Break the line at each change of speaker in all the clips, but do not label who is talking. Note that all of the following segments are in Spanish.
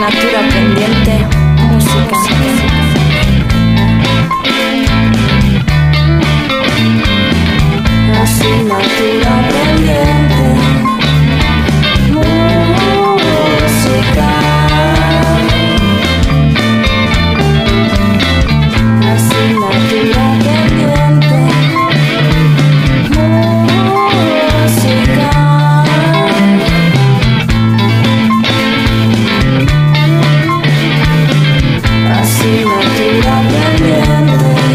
Asignatura pendiente, música. Asignatura pendiente, música. Asignatura pendiente, música. Asignatura pendiente,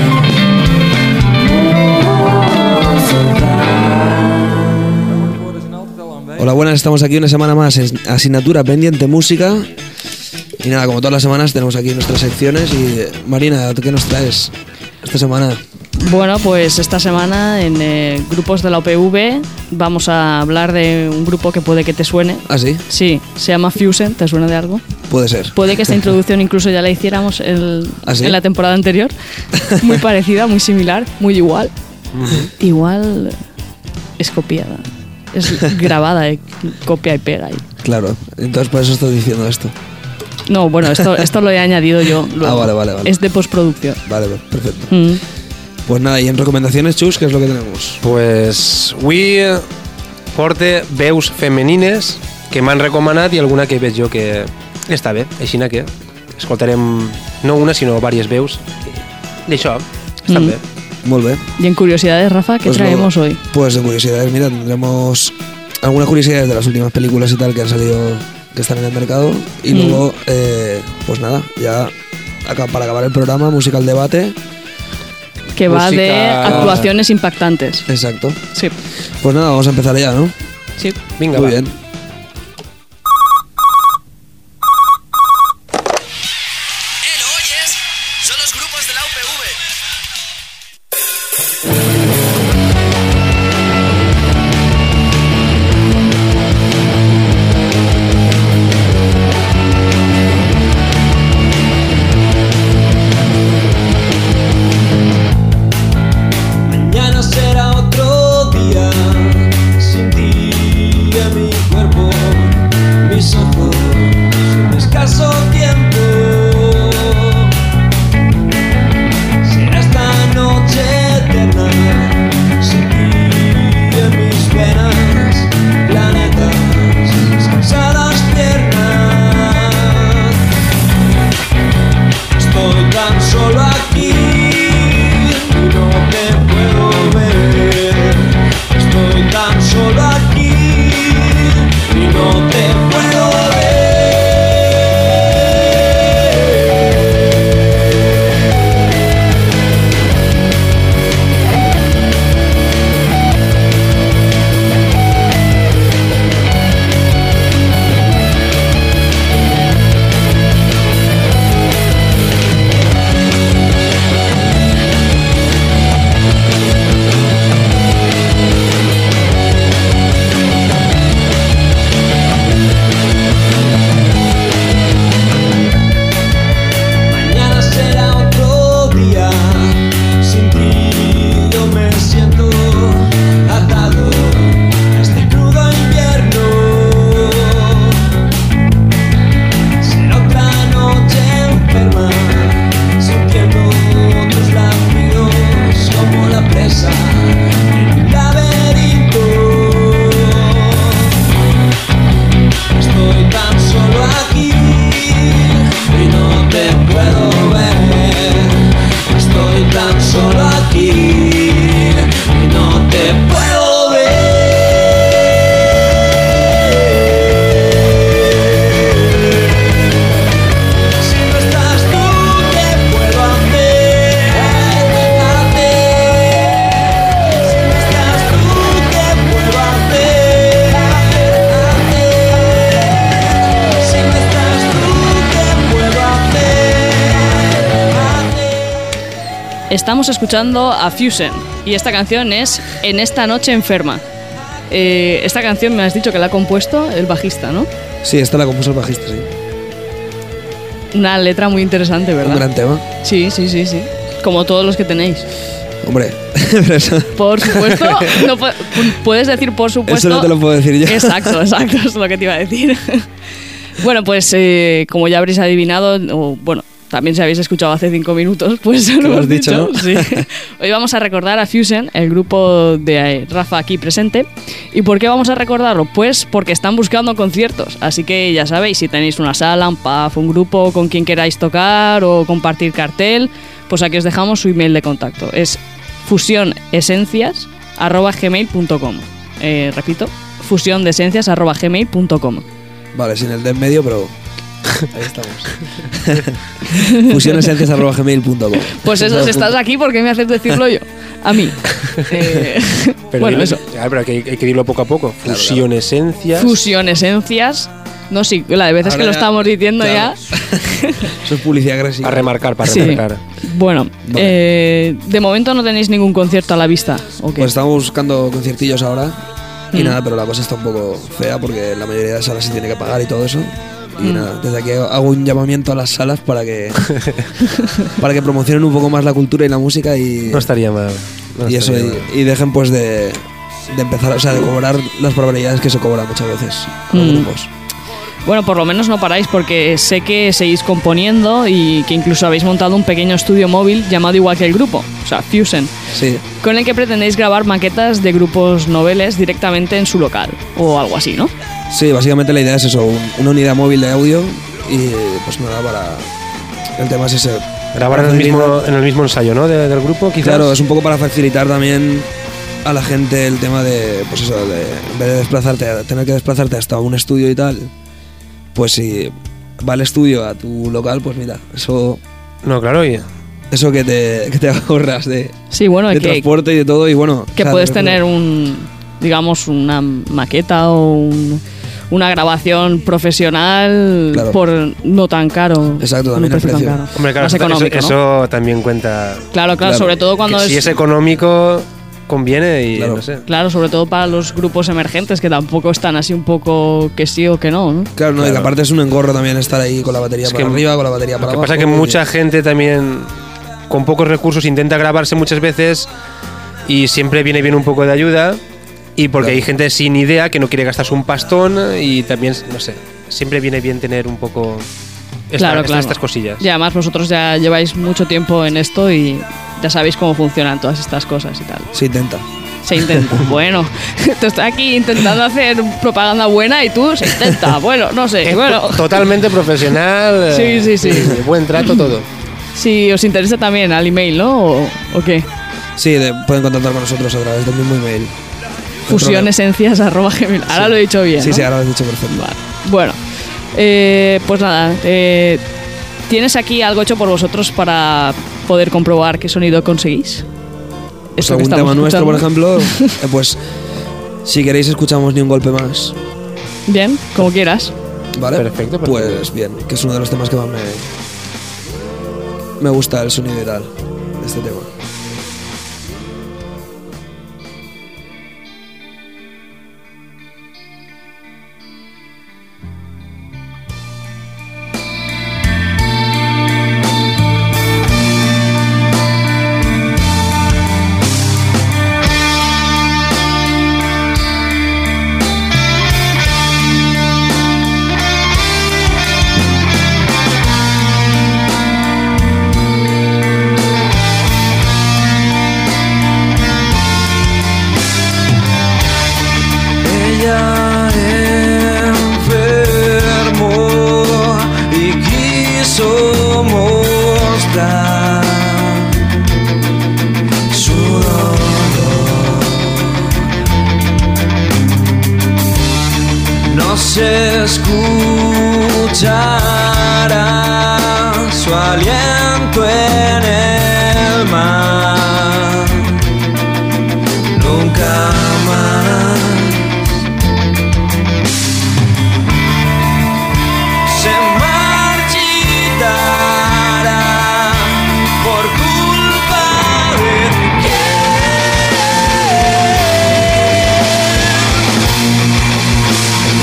música.
Hola, buenas, estamos aquí una semana más en Asignatura Pendiente Música. Y nada, como todas las semanas tenemos aquí nuestras secciones. Y Marina, ¿tú qué nos traes esta semana?
Bueno, pues esta semana en Grupos de la UPV vamos a hablar de un grupo que puede que te suene.
¿Ah, sí?
Sí, se llama Fusen, ¿te suena de algo?
Puede ser.
Puede que esta introducción incluso ya la hiciéramos
¿Ah, sí?
en la temporada anterior. Muy parecida, muy similar, muy igual. Igual es copiada. Es grabada, copia y pega.
Claro, entonces por eso estoy diciendo esto.
No, bueno, esto lo he añadido yo luego.
Vale.
Es de postproducción.
Vale, perfecto. Pues nada, y en recomendaciones, Chus, ¿qué es lo que tenemos?
Pues avui porte veus femenines que m'han recomanat i alguna que veig jo que està bé, així que escoltarem no una sinó diverses veus d'això, estan bé.
Muy bien.
Y en curiosidades, Rafa, ¿qué
Pues
traemos
luego,
hoy?
Pues en curiosidades, mira, tendremos algunas curiosidades de las últimas películas y tal que han salido, que están en el mercado. Y luego, pues nada, ya para acabar el programa, música al debate.
Que va de actuaciones impactantes.
Exacto.
Sí.
Pues nada, vamos a empezar ya, ¿no?
Sí.
Vinga,
Muy
va.
bien.
¿Lo oyes? Son los grupos de la UPV.
Mañana será otro día sin ti en mi cuerpo, mis ojos, un escaso tiempo. Será esta noche eterna sin ti en mis venas, planetas, cansadas piernas. Estoy tan solo aquí. No te puedo ver, estoy tan solo aquí y no te puedo Mañana será otro día sin ti, yo me siento atado a este crudo invierno. Será otra noche enferma, sintiendo otros latidos como la presa en un laberinto. Estoy tan solo aquí y no te puedo ver. Estoy tan solo aquí y no te puedo ver. Si no estás tú, ¿qué puedo hacer? Si no estás tú, ¿qué puedo hacer? Si no estás tú, ¿qué puedo hacer?
Estamos escuchando a Fusen y esta canción es En esta noche enferma. Esta canción me has dicho que la ha compuesto el bajista, ¿no?
Sí, esta la compuso el bajista, sí.
Una letra muy interesante, ¿verdad?
Un gran tema.
Sí. Como todos los que tenéis.
Hombre, pero eso,
Por supuesto, no puedes decir por supuesto.
eso no te lo puedo decir yo.
Exacto, es lo que te iba a decir. Bueno, pues como ya habréis adivinado, o bueno, también si habéis escuchado hace 5 minutos, pues lo
lo
hemos
has dicho, ¿no?
Sí. Hoy vamos a recordar a Fusion, el grupo de Rafa aquí presente. ¿Y por qué vamos a recordarlo? Pues porque están buscando conciertos. Así que ya sabéis, si tenéis una sala, un pub, un grupo con quien queráis tocar o compartir cartel, pues aquí os dejamos su email de contacto. Es fusionesencias@gmail.com. Repito, fusionesencias@gmail.com.
Vale, sin el de en medio, pero ahí estamos. fusionesencias@gmail.com.
Pues eso, si estás aquí, ¿por qué me haces decirlo yo? A mí.
Pero
Bueno,
dile-
eso.
pero hay que irlo poco a poco. Fusión esencias.
Fusión Esencias. No, sí, la de veces
Ahora
que lo
ya-
estamos diciendo
claro. Eso es publicidad agresiva.
Para remarcar, para
ya. Sí.
remarcar.
Bueno, de momento no tenéis ningún concierto a la vista. ¿O qué?
Pues estamos buscando conciertillos ahora. Y
Mm.
nada, pero la cosa está un poco fea porque la mayoría de salas se tiene que pagar y todo eso. Y nada, desde aquí hago un llamamiento a las salas para que para que promocionen un poco más la cultura y la música y,
No estaría mal. No
y eso
estaría mal.
y dejen pues de empezar, o sea, de cobrar las probabilidades que se cobran muchas veces a los grupos.
Bueno, por lo menos no paráis porque sé que seguís componiendo y que incluso habéis montado un pequeño estudio móvil llamado igual que el grupo, o sea, Fusion,
Sí,
con el que pretendéis grabar maquetas de grupos noveles directamente en su local o algo así, ¿no?
sí, básicamente la idea es eso, una unidad móvil de audio y pues nada, para el tema es ese.
Grabar en el mismo ensayo, ¿no? Del grupo, quizás.
Claro, es un poco para facilitar también a la gente el tema de, pues eso, de en vez de tener que desplazarte hasta un estudio y tal, pues si va el estudio a tu local, pues mira, eso
No, claro, y
que te ahorras de
Sí, bueno,
de
que
transporte y de todo y bueno.
que
o sea,
puedes
de-
tener digamos, una maqueta o una grabación profesional
Claro.
por no tan caro.
Exacto,
con un
también el
precio tan
precio.
caro.
Hombre, claro,
Más
eso,
económico, ¿no?
eso también cuenta.
Claro,
Claro.
sobre todo cuando
Que si es económico, conviene y
Claro.
no sé.
Claro, sobre todo para los grupos emergentes que tampoco están así un poco que sí o que no, ¿no?
Claro, no, y que aparte es un engorro también estar ahí con la batería
Es
para
que
arriba, con la batería para
Lo que
abajo.
pasa es que
y-
mucha gente también, con pocos recursos, intenta grabarse muchas veces y siempre viene bien un poco de ayuda. Y porque
Claro.
hay gente sin idea que no quiere gastarse un pastón y también, no sé, siempre viene bien tener un poco estas cosillas.
Y además vosotros ya lleváis mucho tiempo en esto y ya sabéis cómo funcionan todas estas cosas y tal.
Se intenta.
Se intenta. Bueno, te estoy aquí intentando hacer propaganda buena y tú se intenta. Bueno, no sé.
Es
Bueno,
totalmente profesional.
Sí, sí, sí.
Buen trato, todo.
si os interesa también al email, ¿no? ¿O qué?
Sí, pueden contactar con nosotros a través del mismo email.
Fusionesencias@gmail. Ahora lo he dicho bien.
Sí,
¿no?
sí, ahora lo has dicho perfecto.
Vale. Bueno, pues nada. ¿Tienes aquí algo hecho por vosotros para poder comprobar qué sonido conseguís?
Pues
Esto que
algún
estamos
tema nuestro, por
escuchando.
ejemplo, pues si queréis escuchamos Ni un golpe más,
Bien, como quieras.
¿vale?
Perfecto, perfecto.
Pues bien, que es uno de los temas que más me gusta el sonido y tal de este tema.
Ella enfermó y quiso mostrar su dolor. No se escuchará su aliento en el mar. Nunca más se marchitará por culpa de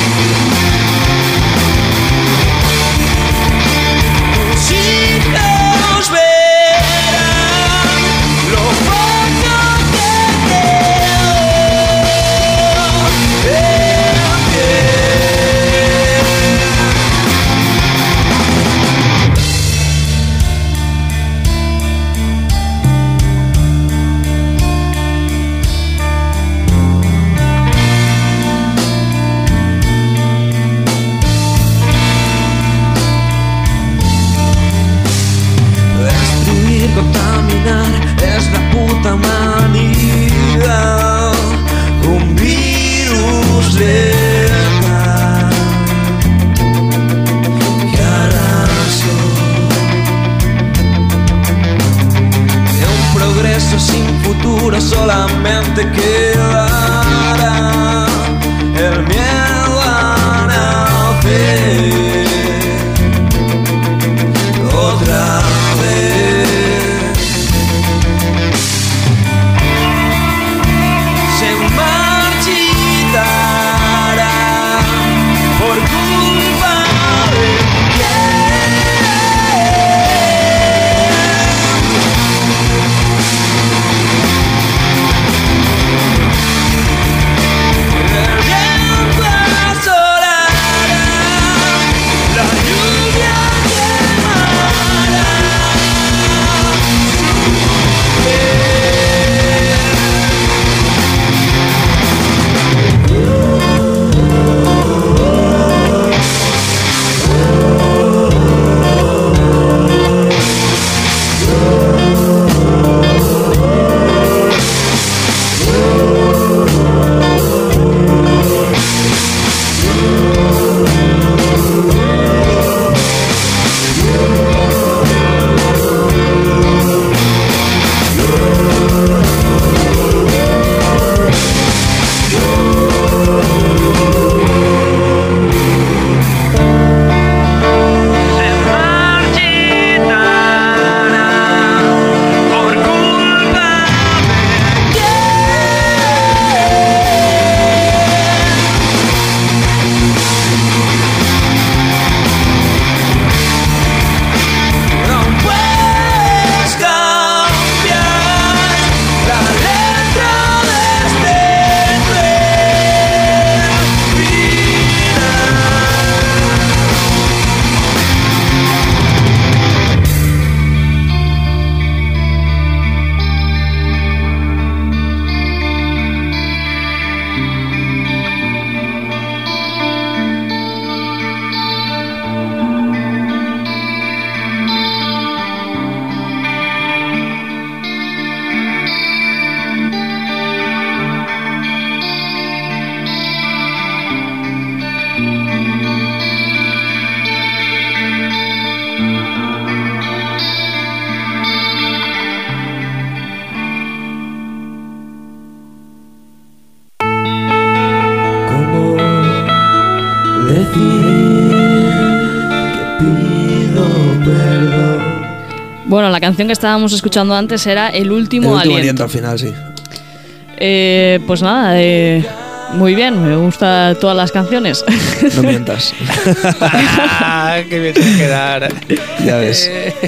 quién. por culpa de el viento asolará, la lluvia quemará su
Bueno, la canción que estábamos escuchando antes era El último aliento.
al final, sí.
Pues nada, muy bien, me gustan todas las canciones.
No mientas.
¡Qué bien se quedar!
Ya ves.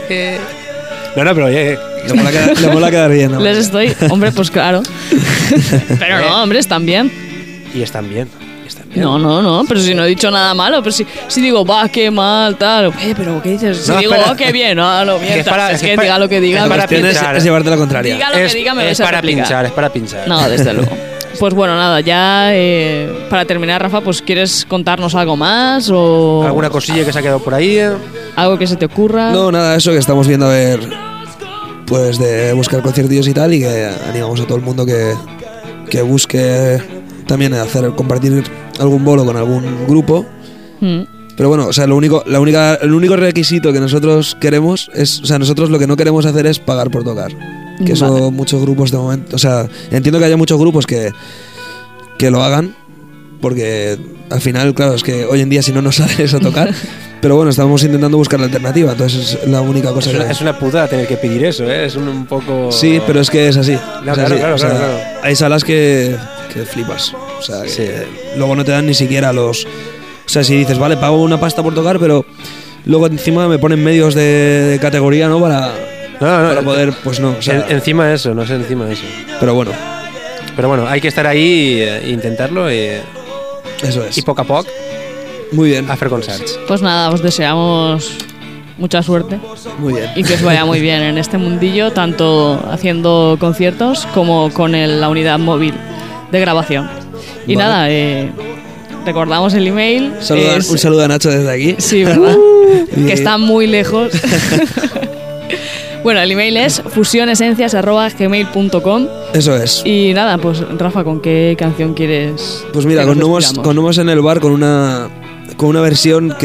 No, pero oye,
Le mola quedar bien, ¿no?
Les estoy... Hombre, pues claro. Pero no, hombre, están bien.
y están bien.
No, pero si no he dicho nada malo, pero si digo, va, qué mal, tal, pero ¿qué dices? Si
No,
digo,
espera.
oh, qué bien, no mientas, es que
para-
diga lo que diga,
es para
me-
Tienes
pinchar.
es llevarte la contraria.
diga lo que diga, me
es
vais a
para
replicar.
pinchar, es para pinchar.
No, desde luego. Pues bueno, nada, ya para terminar, Rafa, pues ¿quieres contarnos algo más o
¿Alguna cosilla que se ha quedado por ahí?
algo que se te ocurra?
No, nada, eso que estamos viendo a ver, pues de buscar conciertillos y tal, y que animamos a todo el mundo que busque también compartir algún bolo con algún grupo.
Mm.
Pero bueno, o sea, el único requisito que nosotros queremos es, o sea, nosotros lo que no queremos hacer es pagar por tocar. Que eso
Vale.
muchos grupos de momento, o sea, entiendo que haya muchos grupos que lo hagan, porque al final, claro, es que hoy en día si no nos sales a tocar, pero bueno, estamos intentando buscar la alternativa, entonces es la única cosa que...
Es una putada tener que pedir eso, ¿eh? Es un poco...
Sí, pero es que es así.
No,
Es
claro,
así.
claro,
O sea,
claro.
hay salas que flipas. O sea, que
Sí.
luego no te dan ni siquiera los... O sea, si dices, vale, pago una pasta por tocar, pero luego encima me ponen medios de categoría, ¿no? Para poder, pues no. O sea,
encima de eso, no sé, encima de eso.
pero bueno,
Pero bueno, hay que estar ahí e intentar-lo
eso es.
i a poc a poc
Muy bien.
a fer concerts.
Pues nada, os deseamos mucha suerte
Muy bien.
y que os vaya muy bien en este mundillo, tanto haciendo conciertos como con la unidad móvil de grabación. Y
Vale.
nada, recordamos el email.
Un saludo a Nacho desde aquí.
Sí, ¿verdad?
Bien.
Que está muy lejos. Bueno, el email es fusionesencias@gmail.com.
Eso es.
Y nada, pues Rafa, ¿con qué canción quieres?
Pues mira,
que
con
nos
Nomos,
despidamos?
con Nomos en el bar con una versión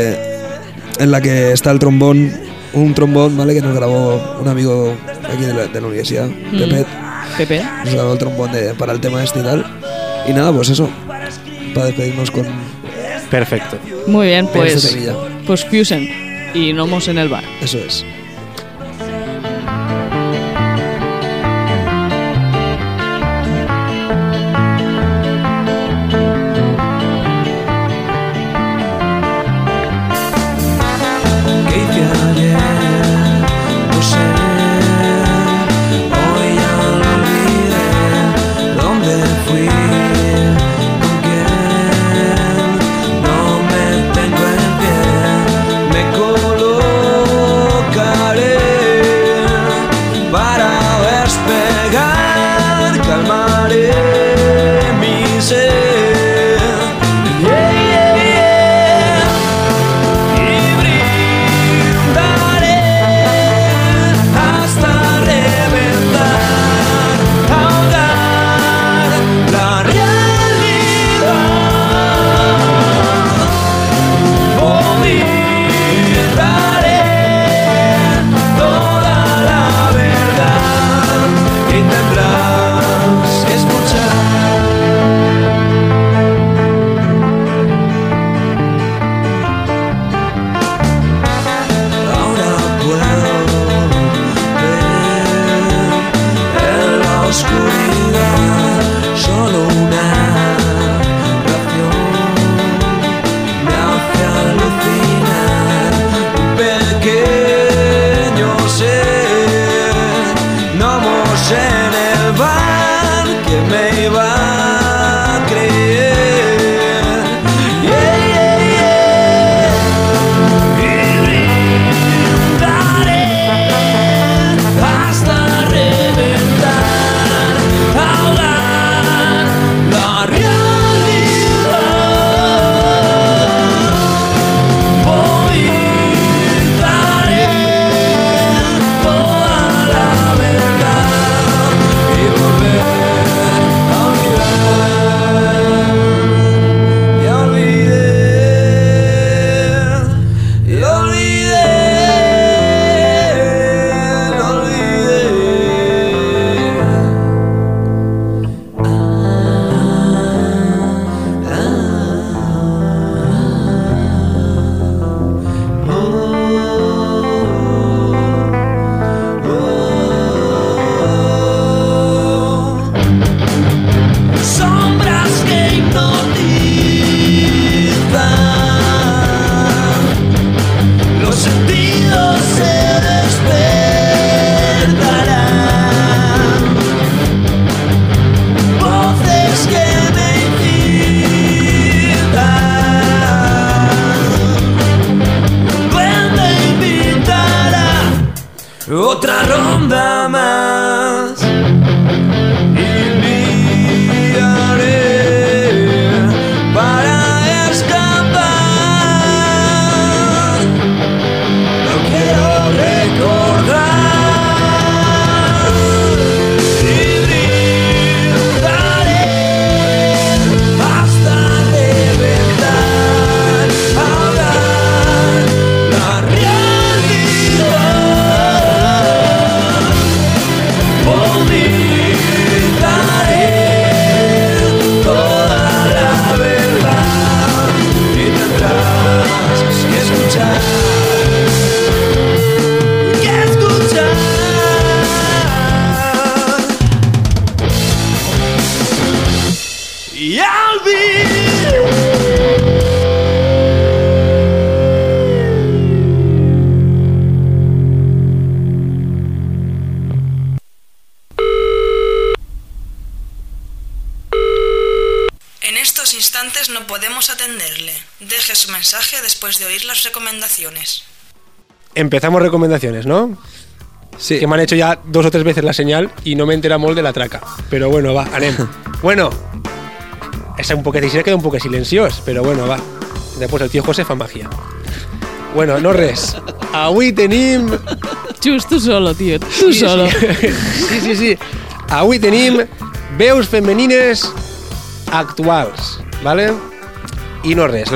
en la que está el trombón, un trombón, ¿vale? Que nos grabó un amigo aquí de la universidad, Pepe.
Pepe.
Nos grabó el trombón para el tema este y tal. Y nada, pues eso. Para despedirnos con
Perfecto.
Muy bien,
este
pues,
temilla.
pues Fusion y Nomos en el bar.
Eso es.
otra ronda más. Y miraré para escapar. No quiero recordar. Y brindaré hasta reventar. Ahogar la realidad. Vomitaré toda la verdad. Y tendrás que escuchar. Que escuchar. Y al
En estos instantes no podemos atenderle. Deje su mensaje después de oír las recomendaciones.
Empezamos recomendaciones, ¿no?
Sí.
Que me han hecho ya 2 o 3 veces la señal y no me entera molt de la traca. Però bueno, va, anem. Bueno, és un poquet així, queda un poquet silenciós, però bueno, va. Després el tio José fa màgia. Bueno, no res. Avui tenim...
Chus, tú solo, tío. Tú solo.
Sí. Avui tenim veus femenines actuals, ¿vale? I no res,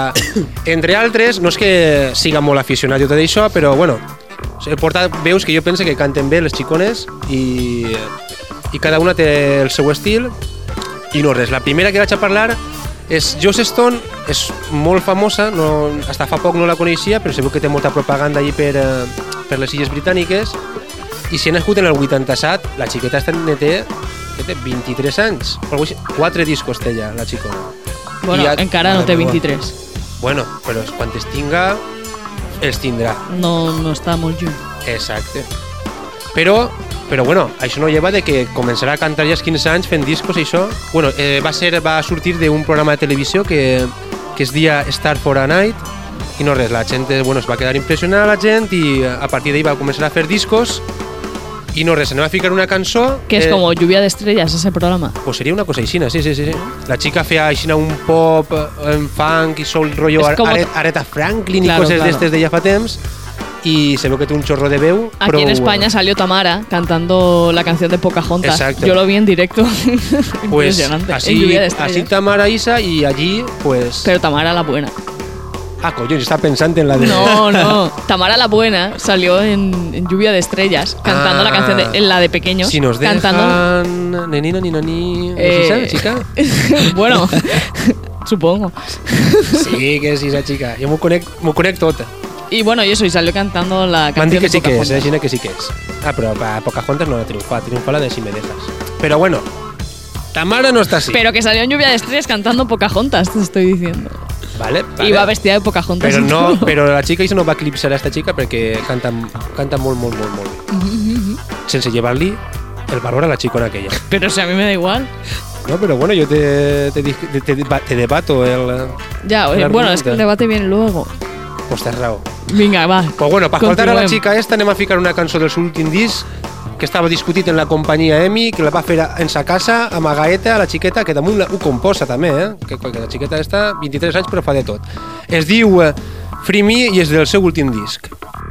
entre altres, no és que siga molt aficionat jo tot això, però bueno, he portat veus que jo penso que canten bé les xicones i cada una té el seu estil i no res. La primera que vaig a parlar és Joss Stone, és molt famosa, no, hasta fa poc no la coneixia, però se veu que té molta propaganda allí per les Illes Britàniques i si ha nascut en el 87, la xiqueta esta té 23 anys, 4 discos té ja, la xicona.
Bueno, encara no té 23.
Bueno, però quan es tinga, els tindrà.
No està molt lluny.
Exacte. Però bueno, això no lleva de que començarà a cantar ja als 15 anys fent discos i això. Bueno, va sortir d'un programa de televisió que es dia Star for a Night i no res, la gent es va quedar impressionada la gent i a partir d'ahí va començar a fer discos i no res, anem a ficar una cançó
Que es como Lluvia de Estrellas ese programa.
Pues sería una cosa aixina, sí. La chica feia aixina un pop, en funk i soul rollo
Es como-
Aretha Franklin
Claro,
i coses
claro.
d'estes de ja fa temps y se ve que té un chorro de veu.
Aquí en España salió Tamara cantando la canción de Pocahontas.
Exacto.
Yo lo vi en directo.
pues
Impresionante.
así,
En Lluvia de Estrellas.
así Tamara Isa y allí pues...
Pero Tamara la buena.
Ah, coño, yo estaba pensando en la de...
No. Tamara la buena salió en Lluvia de Estrellas cantando la canción en la de pequeños.
Si nos
cantando.
dejan... Nenina, ni nani... ¿Es esa chica?
Bueno, supongo.
Sí, que és esa chica. Jo m'ho conec tot.
Y bueno, y eso, y salió cantando la
M'han
canción
dit que
de
sí que és,
Pocahontas.
Gina, que sí que és. Ah, però a Pocahontas no la triomfa la de Si me dejas. Però bueno, Tamara no està así.
Pero que salió en Lluvia de Estrellas cantando Pocahontas, te estoy diciendo.
Vale.
Y va vestida de Pocahontas.
Però,
y
no,
todo.
però la xica no va eclipsar a esta chica perquè canta molt bé. Sense llevar-li el valor a la xicona aquella.
Pero si a mí me da igual.
No, però bueno, jo te debato el...
Ya,
el
bueno,
argumento.
es que el debate viene luego.
Pues tens raó.
Venga, va.
Pues bueno, per escoltar a la
Continuem.
xica esta anem a ficar una cançó del seu últim disc que estava discutit en la companyia EMI, que la va fer en sa casa, a Magaeta, a la xiqueta, que damunt ho composa també, que la xiqueta està 23 anys però fa de tot. Es diu Free Me i és del seu últim disc.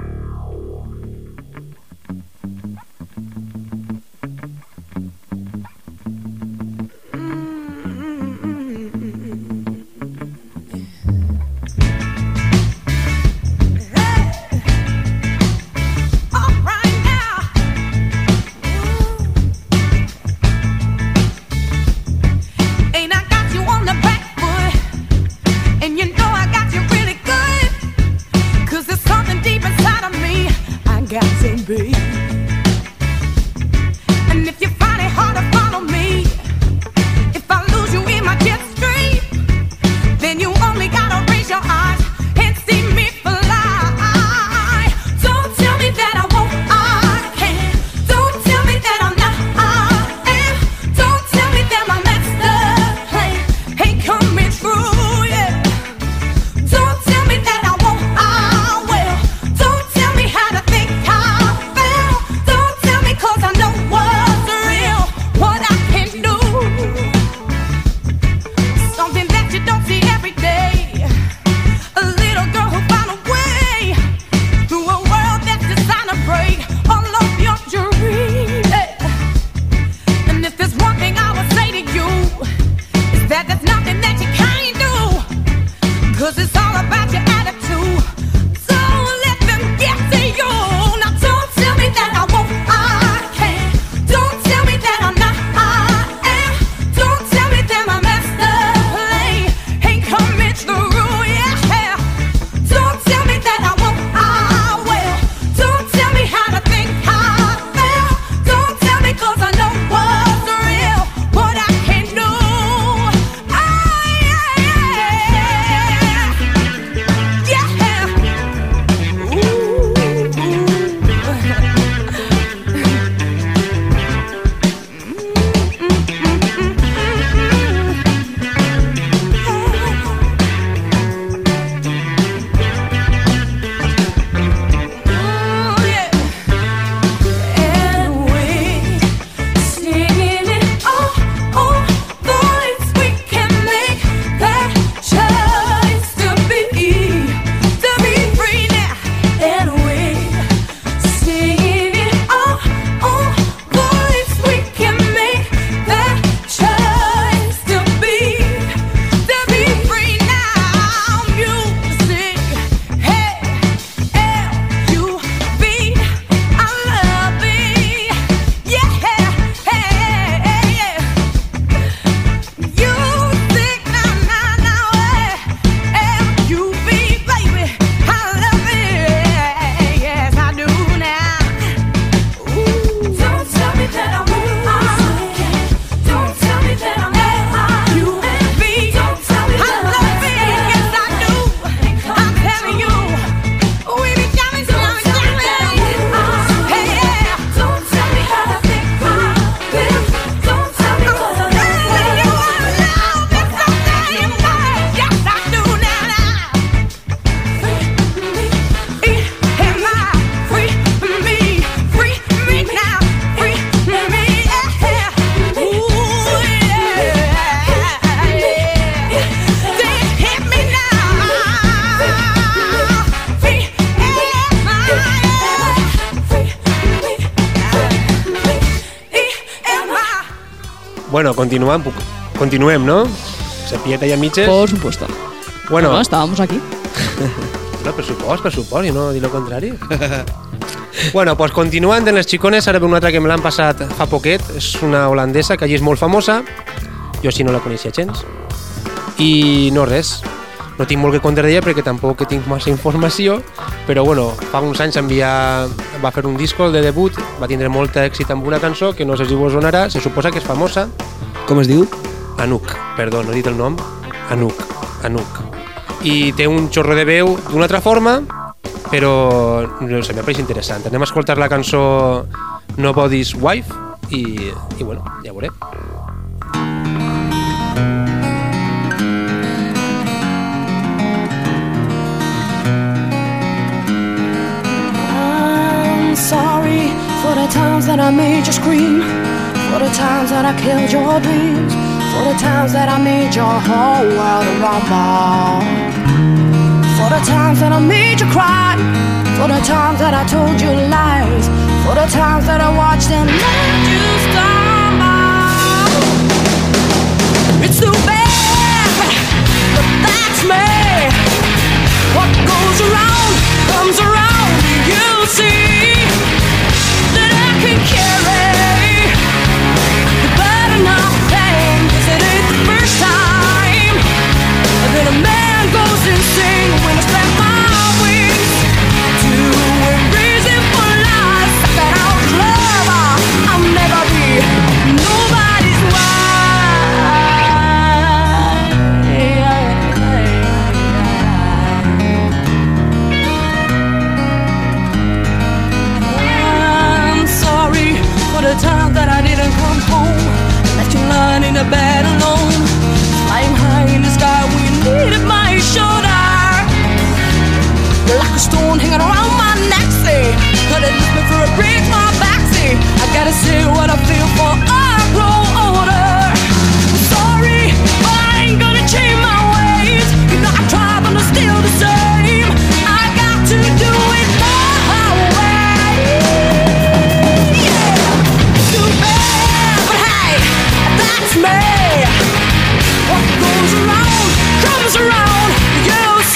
Ain't I got you on the back foot? And you know I got you really good. 'Cause there's something deep inside of me I got to be. And if you find it hard to follow me, if I lose you in my jet stream, then you only gotta raise your eyes and see me fly. Don't tell me that I won't, I can't. Don't tell me that I'm not, I am. Don't tell me that my master plan ain't coming true, yeah. 'cause it's all about your attitude. Don't let them get to you. Now don't tell me that I won't, I can't. Don't tell me that I'm not, I am. Don't tell me that my master play ain't coming through, yeah. Don't tell me that I won't, I will. Don't tell me how to think, I feel. Don't tell me 'cause I know what's real, what I can do.
Bueno, continuem, no? Sepieta i a mitges.
Por supuesto.
Bueno,
No, estábamos aquí.
no, pressupost, i no dir el contrari. Bueno, pues continuant en les xicones, ara ve una altra que me l'han passat fa poquet. És una holandesa que allí és molt famosa. Jo sí no la coneixia gens. I no res. No tinc molt que contar d'ella perquè tampoc tinc massa informació, però bueno, fa uns anys va fer un disco de debut, va tindre molt èxit amb una cançó que no sé si vos sonarà, se suposa que és famosa.
Com es diu?
Anouk, perdó, no he dit el nom. Anouk. I té un xorro de veu d'una altra forma, però no sé, m'apareix interessant. Anem a escoltar la cançó Nobody's Wife i bueno, ja veuré.
I'm sorry for the times that I made you scream, for the times that I killed your dreams, for the times that I made your whole world rumble, for the times that I made you cry, for the times that I told you lies, for the times that I watched and let you stumble. It's too bad, but that's me. What goes around comes around. You'll see that I can carry the burden of pain, 'cause it ain't the first time that a man goes insane when I spread my wings to a reason for life. That I'll love, I'll never be nobody's wife. I'm sorry for the time that I didn't come home, left you lying in the bed alone, flying high in the sky when you needed my shoulder. You're like a stone hanging around my neck, say, could it lift me for a break, my back, say, I gotta say what I feel for I grow older. Sorry, but I ain't gonna change my ways. You know I try, but I'm still the same. I got to do it my way. Yeah, too bad, but hey, that's me. What goes around comes around. You'll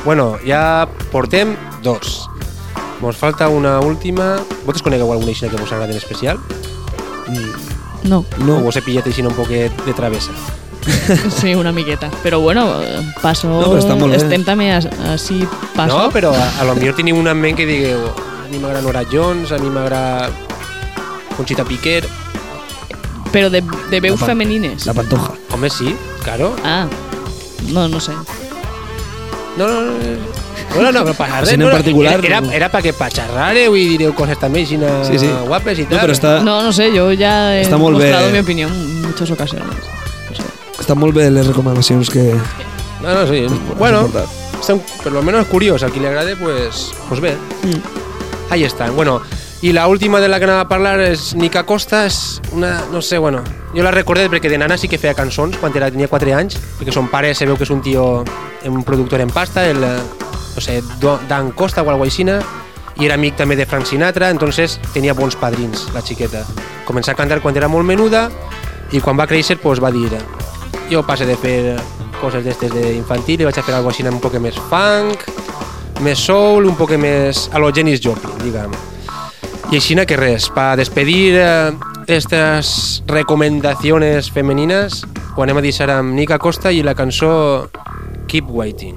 Bueno, ja portem 2. Mos falta una última. Vosaltres conegueu alguna aixina que vos agrada en especial?
No.
No.
O vos he pillat aixina un poquet de travessa?
Sí, una miqueta. Però bueno, passo...
No, però està molt bé.
Estem també així passo.
No, però a lo millor teniu una en ment que digueu a mi m'agrada Nora Jones, a mi m'agrada Conchita Piquer.
Però de veus femenines.
La Pantoja.
Home, sí, claro.
Ah, no sé.
No, pero para
Sin en particular,
era para que pacharrareu y direu cosas también sin
Sí, sí.
guapes y
No,
tal.
però
No sé, yo ya he
Està molt
mostrado
bé.
mi opinión en muchas ocasiones. No sé.
Estan molt bé les recomanacions que...
No, sí. Bueno,
portat.
son por lo menos curiosos. A quien le agrade, pues ve. Ahí están. Bueno, y la última de la que anava a parlar és Nica Costa. És una, no sé, bueno, jo la recordé perquè de nana sí que feia cançons quan tenia 4 anys, perquè son pare se veu que és un tio, un productor en pasta, el, no sé, Dan Costa o alguna aixina, i era amic també de Frank Sinatra, entonces tenia bons padrins, la xiqueta. Començà a cantar quan era molt menuda i quan va créixer pues, va dir jo passe de fer coses d'estes d'infantil i vaig a fer alguna aixina un poc més funk, més soul, un poc més a lo Janis Joplin, diguem. I aixina que res, para despedir estas recomendaciones femeninas, ho anem a deixar amb Nica Costa i la cançó Keep Waiting.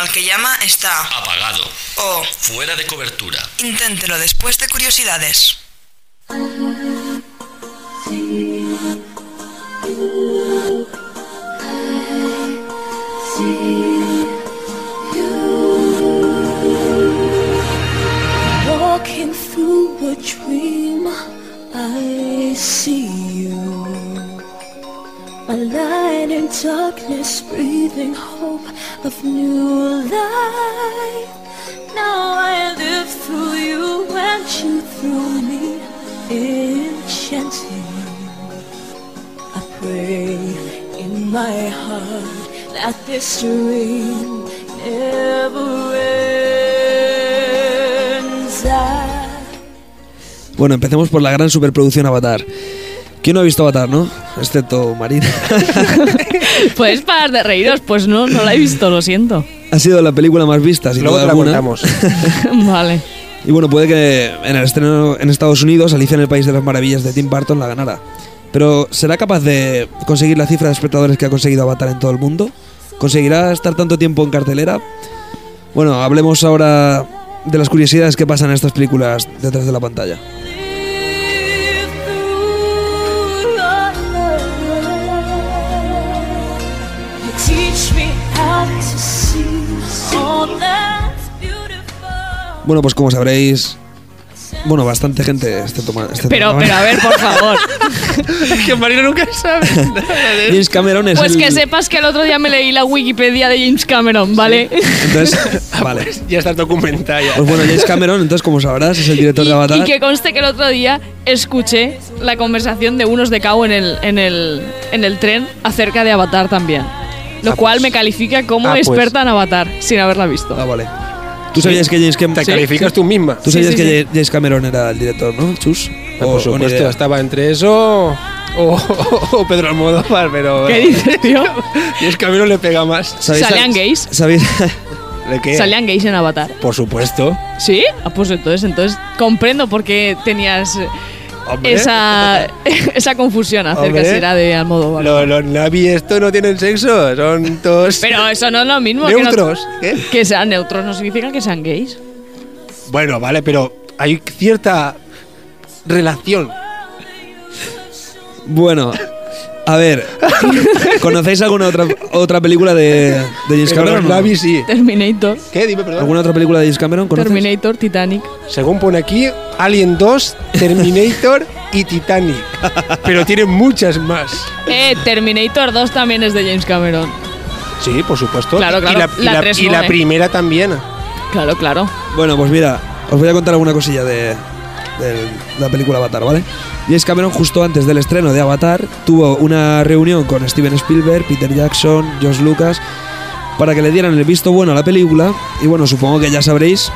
que llama está
Apagado.
o
Fuera de cobertura.
inténtelo después de curiosidades.
Walking through a dream, I see you. A light in darkness, breathing hope of new life. Now I live through you and you through me, enchanting. I pray in my heart that this dream never ends.
Bueno, empecemos por la gran superproducción Avatar. ¿Quién no ha visto Avatar, no? Excepto Marina.
¿Puedes parar de reíros? Pues no la he visto, lo siento.
Ha sido la película más vista, sin
Luego
duda
te la
alguna.
contamos.
Vale.
Y bueno, puede que en el estreno en Estados Unidos, Alicia en el País de las Maravillas de Tim Burton la ganara. Pero ¿será capaz de conseguir la cifra de espectadores que ha conseguido Avatar en todo el mundo? ¿Conseguirá estar tanto tiempo en cartelera? Bueno, hablemos ahora de las curiosidades que pasan en estas películas detrás de la pantalla.
Teach me how to see all that's beautiful.
Bueno, pues como sabréis, bueno, bastante gente,
Pero a ver, por favor.
Es que Marina nunca sabe nada de eso.
James Cameron es
Pues
el...
que sepas que el otro día me leí la Wikipedia de James Cameron, ¿vale?
Entonces, vale.
Ya está documentada ya.
Pues bueno, James Cameron, entonces como sabrás, es el director de Avatar.
Y que conste que el otro día escuché la conversación de unos de Cao en el tren acerca de Avatar también. Lo cual me califica como
pues.
experta en Avatar, sin haberla visto.
Ah, vale. ¿Tú sabías que James Cameron...
Te calificas tú misma.
¿Tú sabías
Sí,
que James Cameron era el director, no, Chus?
Por
O ni
supuesto,
idea.
estaba entre eso o Pedro Almodóvar, pero...
¿Qué dices, tío?
Y es que a mí no le pega más.
¿Salían gays?
¿Sabéis?
¿De qué?
¿Salían gays en Avatar?
Por supuesto.
¿Sí? Ah, pues entonces comprendo por qué tenías
Hombre.
esa confusión acerca
Hombre.
si era de Almodóvar.
Los Navi esto no tienen sexo, son todos
Pero eso no es lo mismo.
neutros.
Que,
¿Qué?
que sean neutros no significa que sean gays.
Bueno, vale, pero hay cierta relación.
Bueno, a ver. ¿Conocéis alguna otra película de James
Pero
Cameron?
los
no?
Navi sí.
Terminator.
¿Qué? Dime, perdón.
¿Alguna otra película de James Cameron? ¿Conoces?
Terminator, Titanic.
Según pone aquí, Alien 2, Terminator y Titanic. Pero tiene muchas más.
Terminator 2 también es de James Cameron.
Sí, por supuesto.
Claro, claro.
Y
La tres
y
no,
la primera también.
Claro, claro.
Bueno, pues mira, os voy a contar alguna cosilla de la película Avatar, ¿vale? James Cameron, justo antes del estreno de Avatar, tuvo una reunión con Steven Spielberg, Peter Jackson, George Lucas, para que le dieran el visto bueno a la película. Y bueno, supongo que ya sabréis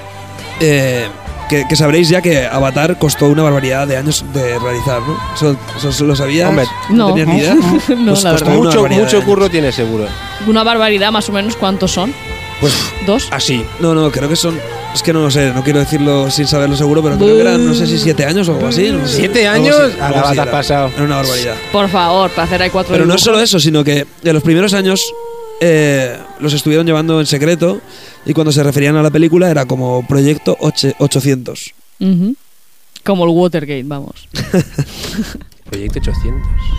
que sabréis ya que Avatar costó una barbaridad de años de realizar, ¿no? ¿Eso lo sabías?
Hombre,
No.
tenías ni idea?
No,
Pues
la
costó
verdad.
una barbaridad de
Mucho
años.
curro tiene seguro.
Una barbaridad, más o menos, ¿cuántos son?
Pues
¿2?
Así.
no, creo que son... Es que no lo sé, no quiero decirlo sin saberlo seguro, pero creo que eran, no sé si 7 años o algo así. No sé.
7
Algo
años,
así,
a
algo
la
así
bata
era.
pasado.
Era una barbaridad.
Por favor, para hacer ahí 4
Pero no es solo eso, sino que en los primeros años los estuvieron llevando en secreto y cuando se referían a la película era como Proyecto 800.
Ujú. Como el Watergate, vamos.
Proyecto 800.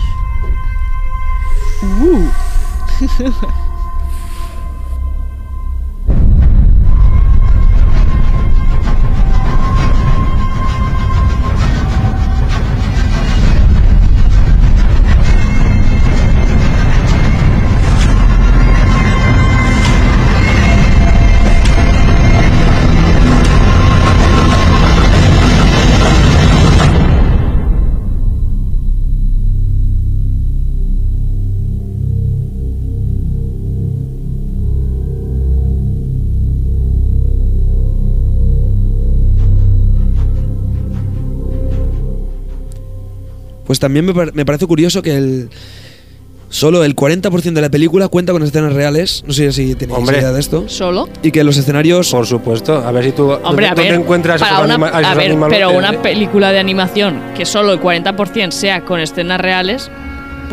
Pues también me parece curioso que solo el 40% de la película cuenta con escenas reales. No sé si tenéis
Hombre.
idea de esto.
¿Solo?
Y que los escenarios...
Por supuesto. A ver si tú
Hombre, a
¿dónde
ver,
encuentras
para
esos
una,
a esos
a ver, pero
animalotes,
una película de animación que solo el 40% sea con escenas reales,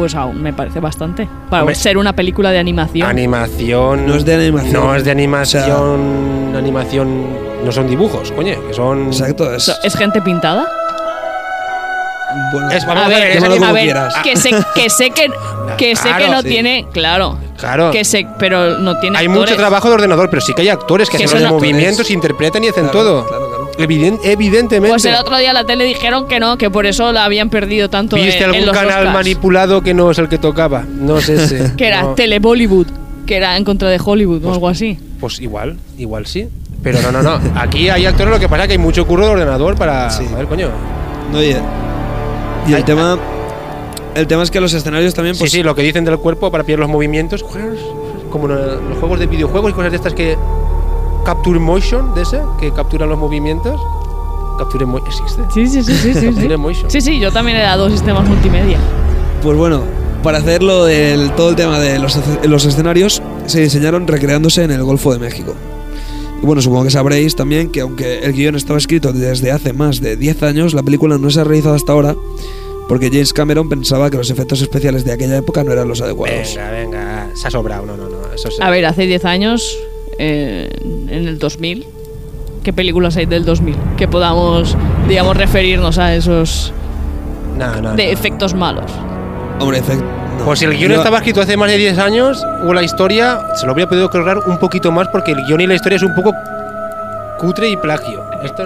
pues aún me parece bastante. Para
Hombre,
ser una película de animación.
Animación.
No es de animación.
No es de animación.
O
Animación. No son dibujos, coño, que son.
Exacto, es.
¿Es gente pintada?
Bueno,
Vamos
A ver,
es
llámalo como
a ver,
quieras.
que sé que
Claro,
no
sí.
tiene, claro,
Claro.
que sé, pero no tiene
Hay
actores.
mucho trabajo de ordenador, pero sí que hay actores que
Que
hacen los
son
movimientos,
actores.
interpretan y hacen
Claro,
todo.
claro, claro.
Evidentemente.
Pues el otro día en la tele dijeron que no, que por eso la habían perdido tanto
¿Viste
en
algún
los
canal
Oscars.
manipulado que no es el que tocaba? No es ese.
Que era
No.
Tele-Bollywood, que era en contra de Hollywood o algo así.
Pues igual sí. Pero no. Aquí hay actores, lo que pasa es que hay mucho curro de ordenador para.
Sí.
A ver, coño.
No, y el tema. El tema es que los escenarios también, pues.
Sí, lo que dicen del cuerpo para pillar los movimientos. Como los juegos de videojuegos y cosas de estas que. Capture Motion, de ese, que capturan los movimientos. Capture Motion. ¿Existe?
Sí.
Capture Motion.
Sí, yo también he dado sistemas multimedia.
Pues bueno, para hacerlo todo el tema de los escenarios se diseñaron recreándose en el Golfo de México. Y bueno, supongo que sabréis también que aunque el guión estaba escrito desde hace más de 10 años, la película no se ha realizado hasta ahora porque James Cameron pensaba que los efectos especiales de aquella época no eran los adecuados.
Venga, se ha sobrado. No. Eso
A ver, hace 10 años, en el 2000, ¿qué películas hay del 2000? Que podamos, digamos, referirnos a esos
No.
de efectos malos.
Hombre, efecto. No.
Pues si el guión
Yo-
estaba escrito hace más de 10 años, o la historia se lo habría podido currar un poquito más porque el guión y la historia es un poco cutre y plagio. Esto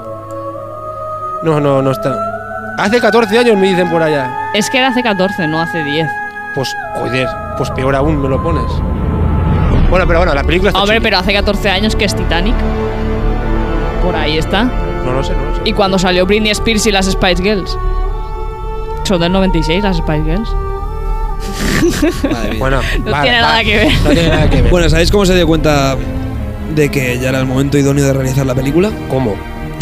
no está. Hace 14 años me dicen por allá.
Es que era hace 14, no hace 10.
Pues, joder, pues peor aún me lo pones. Bueno, la película está
Hombre,
chula.
pero hace 14 años que es Titanic. Por ahí está.
No lo sé.
Y cuando salió Britney Spears y las Spice Girls. Son del 96 las Spice Girls.
Madre mía.
Bueno,
No tiene nada que ver.
No tiene nada que ver.
Bueno, ¿sabéis cómo se dio cuenta de que ya era el momento idóneo de realizar la película?
¿Cómo?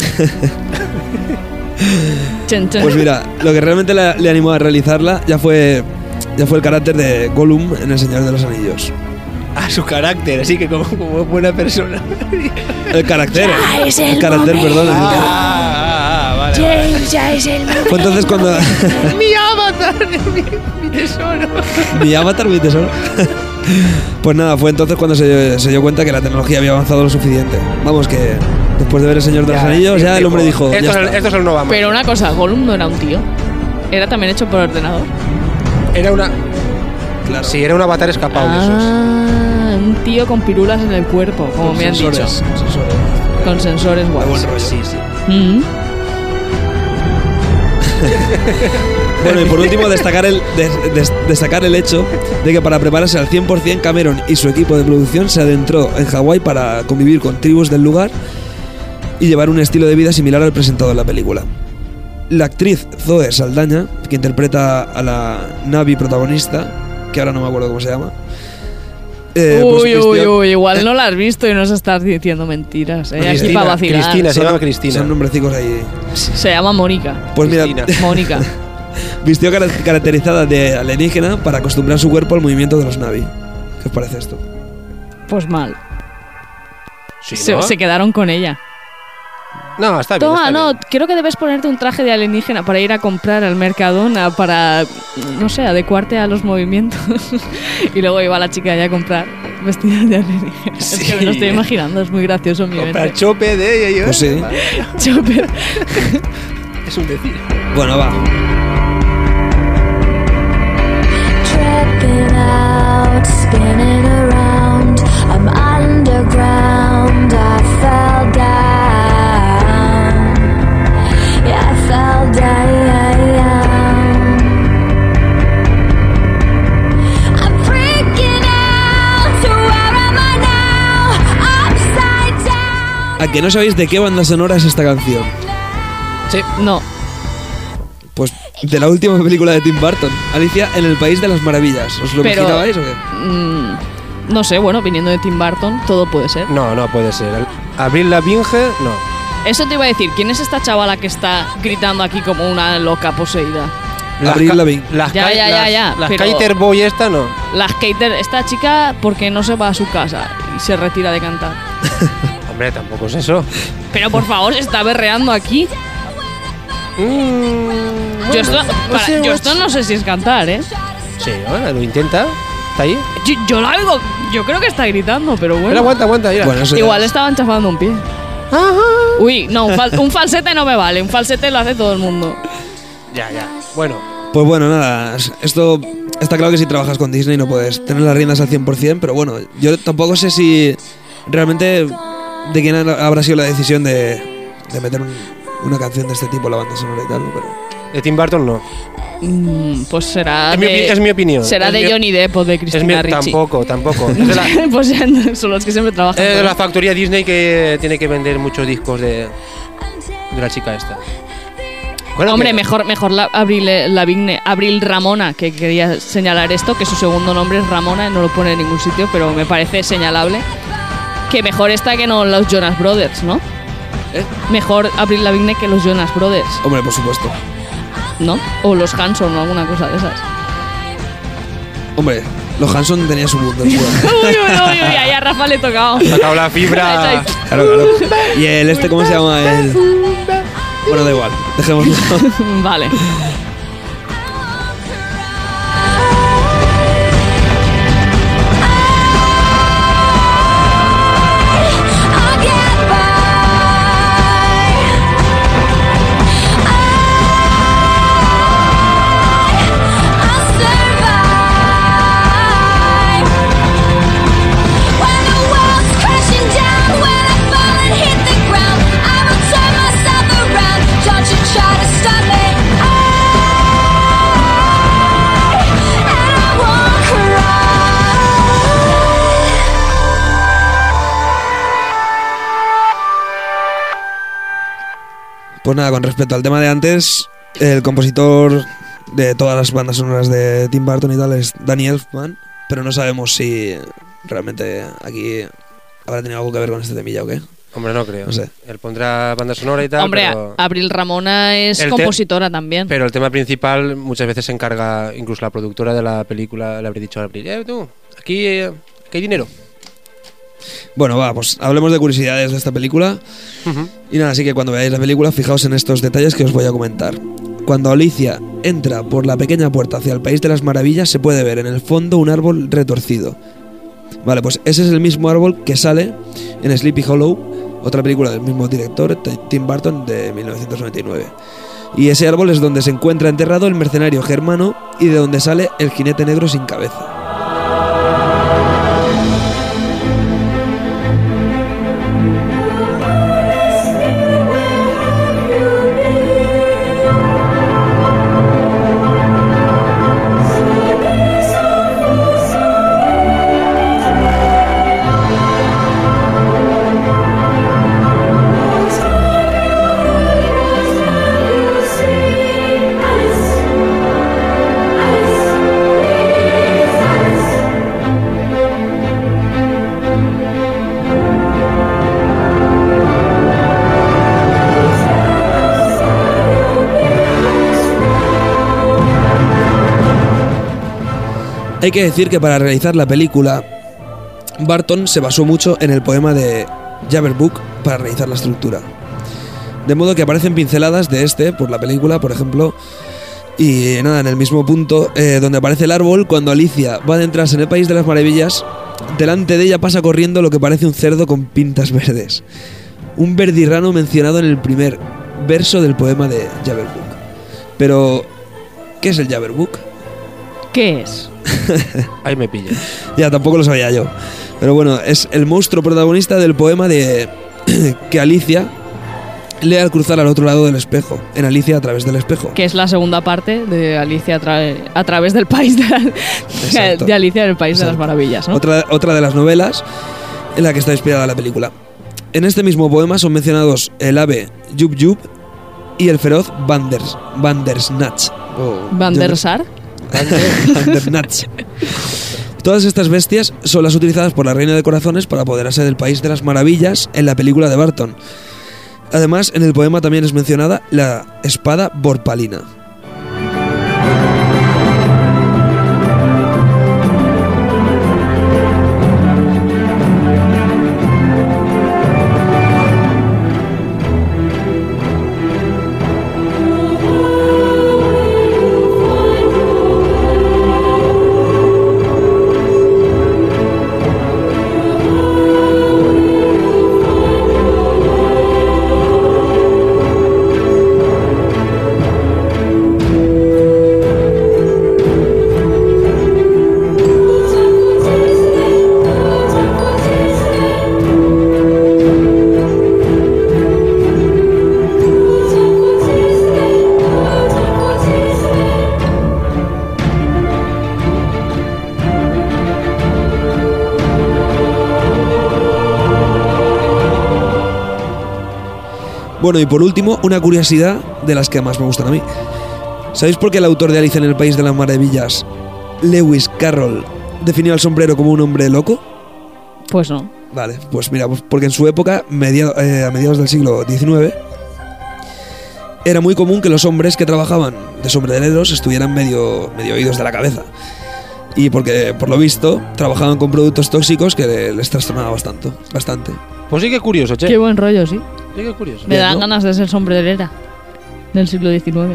Chen, chen.
Pues mira, lo que realmente le animó a realizarla ya fue el carácter de Gollum en El Señor de los Anillos.
A su carácter, así que como buena persona.
El carácter.
Ya es el
carácter,
momento.
perdón.
Vale.
James, ya es el momento.
Fue entonces cuando.
Mi avatar, mi tesoro.
Mi avatar, mi tesoro. Pues nada, fue entonces cuando se dio cuenta que la tecnología había avanzado lo suficiente. Vamos, que después de ver El Señor de los Anillos, ya el hombre dijo.
Esto,
ya
es el,
está.
esto es el Nova.
Pero una cosa, Gollum no era un tío. Era también hecho por ordenador.
Era una.
Claro.
Sí, era un avatar escapado de esos.
Un tío con pirulas en el cuerpo, como
Con
me han
sensores,
dicho.
con sensores.
Con sensores
Muy buen
guays.
rollo.
Sí.
Mm.
Bueno, y por último, destacar el hecho de que para prepararse al 100% Cameron y su equipo de producción se adentró en Hawái para convivir con tribus del lugar y llevar un estilo de vida similar al presentado en la película. La actriz Zoe Saldaña, que interpreta a la Navi protagonista, que ahora no me acuerdo cómo se llama. Pues vistió-
Igual no la has visto y nos estás diciendo mentiras. Aquí
Cristina,
para vacilar.
Cristina, se llama Cristina.
Son nombrecicos ahí.
Se llama Mónica.
Pues mira,
Cristina.
Mónica.
vistió caracterizada de alienígena para acostumbrar su cuerpo al movimiento de los Navi. ¿Qué os parece esto?
Pues mal.
Sí,
Se,
¿no?
se quedaron con ella.
No, está bien.
Toma,
está
no,
bien.
creo que debes ponerte un traje de alienígena para ir a comprar al Mercadona para, no sé, adecuarte a los movimientos. Y luego iba la chica allá a comprar vestida de alienígena. Es que me lo estoy imaginando, es muy gracioso en mi
Comprar
mente.
chope de ella.
Pues sí.
Chopper.
Es un decir.
Bueno, va.
Tripping out, spinning around. I'm underground. I fell down. Yeah, I fell down. I'm freaking out. Where am I now? Upside down.
¿A que no sabéis de qué banda sonora es esta canción?
Sí.
No.
Pues de la última película de Tim Burton, Alicia en el País de las Maravillas. ¿Os lo
Pero-
imaginabais o qué?
No sé, bueno, viniendo de Tim Burton, todo puede ser.
No, no puede ser. Abril Lavigne, no.
Eso te iba a decir, ¿quién es esta chavala que está gritando aquí como una loca poseída?
Avril Lavigne.
Las
Ya,
Las
pero-
Skater Boy esta no.
La skater, esta chica, porque no se va a su casa y se retira de cantar.
Hombre, tampoco es eso.
Pero por favor, se está berreando aquí. Yo esto no sé si es cantar, ¿eh?
Sí, ahora lo intenta. ¿Está ahí?
Yo la oigo. Yo creo que está gritando, pero bueno.
Pero aguanta, mira.
Bueno, eso ya
Igual
es-
estaban chafando un pie. Uy, no, un falsete no me vale. Un falsete lo hace todo el mundo.
Ya. Bueno,
Pues bueno, nada, esto está claro que si trabajas con Disney no puedes tener las riendas al 100%, pero bueno, yo tampoco sé si realmente de quién habrá sido la decisión de meter una canción de este tipo en la banda sonora y tal, ¿no? Pero
de Tim Burton no.
Pues será
Es mi opinión.
Será
Es
de
mi-
Johnny Depp o de
Es
Christina Ricci.
tampoco. Es de la,
Pues son los que siempre trabajan.
es de
con
la
él.
factoría Disney que tiene que vender muchos discos de la chica esta. Bueno,
Hombre,
que-
mejor Abril Ramona, que quería señalar esto, que su segundo nombre es Ramona y no lo pone en ningún sitio, pero me parece señalable. Que mejor esta que no los Jonas Brothers, ¿no? Mejor Avril Lavigne que los Jonas Brothers,
hombre, por supuesto.
¿no? O los Hanson o alguna cosa de esas.
Hombre, los Hanson tenían su mundo.
Uy, ahí a Rafa le he tocado.
sacado la fibra.
Claro. Y el ¿cómo se llama? Bueno, da igual, dejémoslo.
Vale.
I'll get by. I'll survive. When the world's crashing down, when I fall and hit the ground, I will turn myself around. Don't you try to stop me. And I won't cry.
Pues nada, con respecto al tema de antes, el compositor de todas las bandas sonoras de Tim Burton y tal es Danny Elfman, pero no sabemos si realmente aquí habrá tenido algo que ver con este temilla o qué.
Hombre, no creo.
No sé.
Él pondrá banda sonora y tal.
Hombre,
pero,
Abril Ramona es
El
compositora también.
pero el tema principal muchas veces se encarga, incluso la productora de la película le habría dicho a Abril, tú, aquí hay dinero.
Bueno, va, pues hablemos de curiosidades de esta película. Y nada, así que cuando veáis la película, fijaos en estos detalles que os voy a comentar. Cuando Alicia entra por la pequeña puerta hacia el País de las Maravillas, se puede ver en el fondo un árbol retorcido. Vale, pues ese es el mismo árbol que sale en Sleepy Hollow, otra película del mismo director, Tim Burton, de 1999. Y ese árbol es donde se encuentra enterrado el mercenario germano y de donde sale el jinete negro sin cabeza. Hay que decir que para realizar la película, Burton se basó mucho en el poema de Jabberwock para realizar la estructura. De modo que aparecen pinceladas de por la película, por ejemplo, y nada, en el mismo punto donde aparece el árbol, cuando Alicia va a adentrarse en el País de las Maravillas, delante de ella pasa corriendo lo que parece un cerdo con pintas verdes. Un verdirrano mencionado en el primer verso del poema de Jabberwock. Pero, ¿qué es el Jabberwock?
¿Qué es?
Ahí me pilla.
Ya, tampoco lo sabía yo. Pero bueno, es el monstruo protagonista del poema de que Alicia lee al cruzar al otro lado del espejo. En Alicia a través del espejo.
Que es la segunda parte de Alicia a través del país
Exacto.
de Alicia en el País de las
Exacto.
Maravillas, ¿no?
Otra de las novelas en la que está inspirada la película. En este mismo poema son mencionados el ave Yub Yub y el feroz Bandersnatch.
Bandersar.
Bandersnatch. Todas estas bestias son las utilizadas por la Reina de Corazones para apoderarse del País de las Maravillas en la película de Burton. Además, en el poema también es mencionada la espada Vorpalina. Bueno, y por último, una curiosidad de las que más me gustan a mí. ¿Sabéis por qué el autor de Alicia en el País de las Maravillas, Lewis Carroll, definió al sombrero como un hombre loco?
Pues no.
Vale, pues mira, pues porque en su época, a mediados del siglo XIX, era muy común que los hombres que trabajaban de sombrereros estuvieran medio oídos de la cabeza. Y porque, por lo visto, trabajaban con productos tóxicos que les trastornaba bastante.
Pues sí que curioso, che.
Qué buen rollo, sí.
Sí que curioso.
Me dan
¿no?
ganas de ser sombrerera del siglo XIX.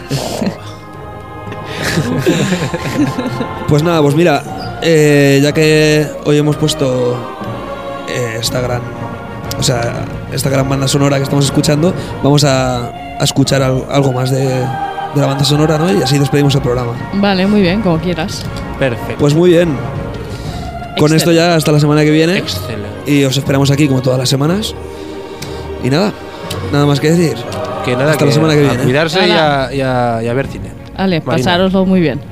Pues nada, pues mira, ya que hoy hemos puesto esta gran banda sonora que estamos escuchando, vamos a escuchar algo más de la banda sonora, ¿no? Y así despedimos el programa.
Vale, muy bien, como quieras.
Perfecto.
Pues muy bien. Con esto ya hasta la semana que viene.
Excelente.
Y os esperamos aquí como todas las semanas. Y nada más que decir.
Que nada,
hasta la semana que viene.
A cuidarse
Hala.
y a ver cine.
Vale,
Marina.
pasároslo muy bien.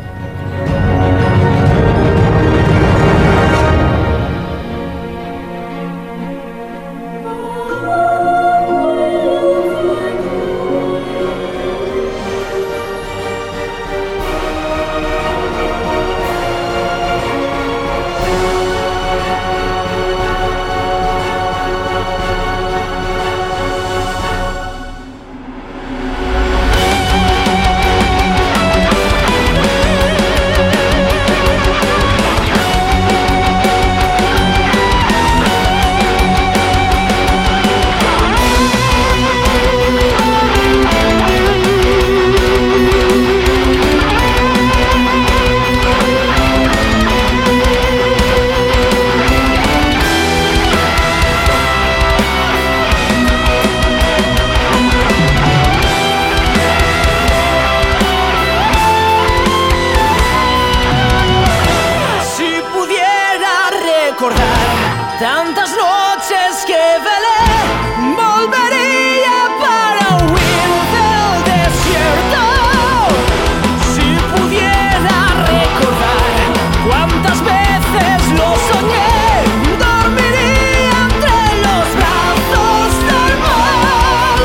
Tantas noches que velé, volvería para huir del desierto. Si pudiera recordar cuántas veces lo soñé, dormiría entre los brazos del mar.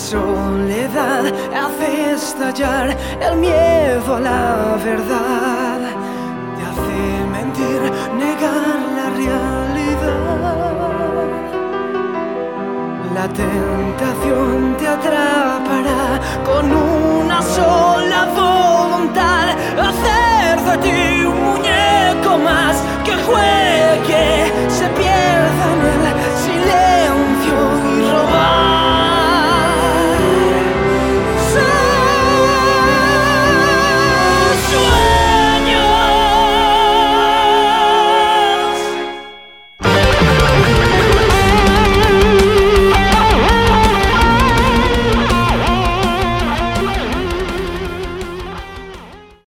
soledad hace estallar el miedo a la verdad, te hace mentir, negar la realidad. La tentación te atrapará con una sola